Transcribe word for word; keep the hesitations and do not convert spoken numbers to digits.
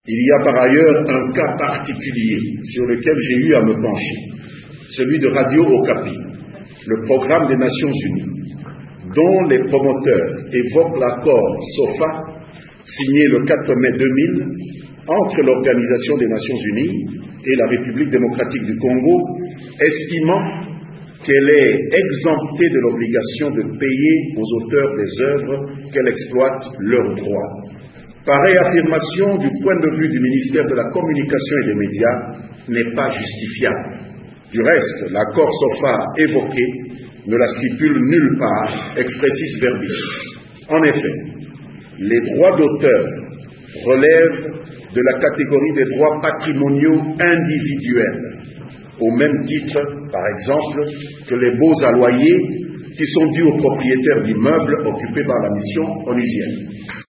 Il y a par ailleurs un cas particulier sur lequel j'ai eu à me pencher, celui de Radio Okapi, le programme des Nations Unies, dont les promoteurs évoquent l'accord SOFA, signé le quatre mai deux mille, entre l'Organisation des Nations Unies et la République démocratique du Congo, estimant qu'elle est exemptée de l'obligation de payer aux auteurs des œuvres qu'elle exploite leurs droits. Pareille affirmation, du point de vue du ministère de la Communication et des Médias, n'est pas justifiable. Du reste, l'accord SOFA évoqué ne la stipule nulle part, expressis verbis. En effet, les droits d'auteur relèvent de la catégorie des droits patrimoniaux individuels, au même titre, par exemple, que les baux à loyer qui sont dus aux propriétaires d'immeubles occupés par la mission onusienne.